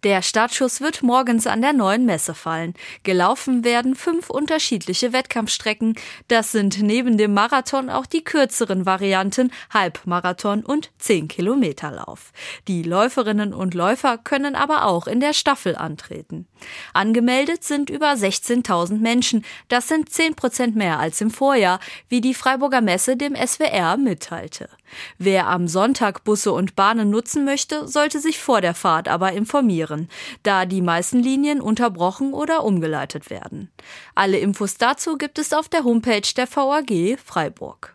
Der Startschuss wird morgens an der neuen Messe fallen. Gelaufen werden 5 unterschiedliche Wettkampfstrecken. Das sind neben dem Marathon auch die kürzeren Varianten Halbmarathon und 10-Kilometer-Lauf. Die Läuferinnen und Läufer können aber auch in der Staffel antreten. Angemeldet sind über 16.000 Menschen. Das sind 10% mehr als im Vorjahr, wie die Freiburger Messe dem SWR mitteilte. Wer am Sonntag Busse und Bahnen nutzen möchte, sollte sich vor der Fahrt aber informieren, da die meisten Linien unterbrochen oder umgeleitet werden. Alle Infos dazu gibt es auf der Homepage der VAG Freiburg.